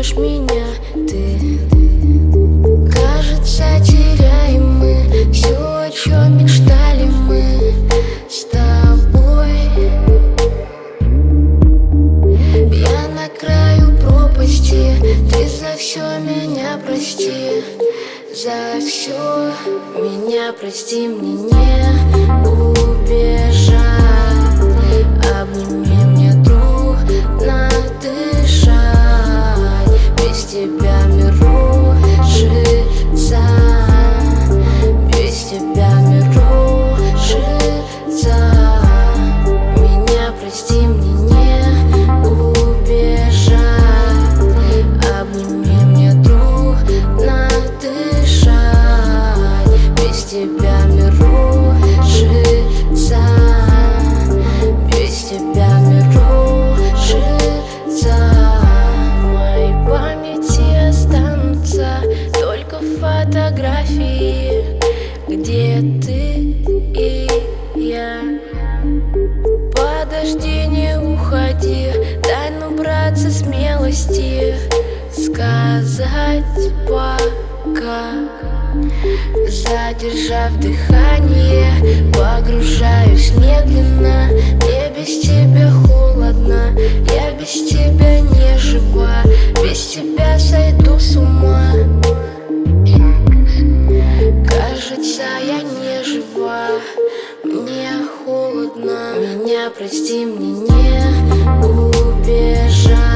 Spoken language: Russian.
ждешь меня ты. Кажется, теряем мы все, о чем мечтали мы с тобой. Я на краю пропасти, ты за все меня прости. За все меня прости, мне не убежать. Обними, мне трудно дышать. Без тебя мир рушится. Без тебя мир рушится. Меня прости, мне не убежать. Обними, мне трудно дышать. Без тебя мир рушится. Без тебя мир рушится. В моей памяти останутся только фотографии, где ты и я. Подожди, не уходи, дай набраться смелости сказать пока. Задержав дыхание, погружаюсь медленно. Мне без тебя холодно, я без тебя не жива. Без тебя сойду с ума. Кажется, я не жива, мне холодно. Меня прости, мне не убежать.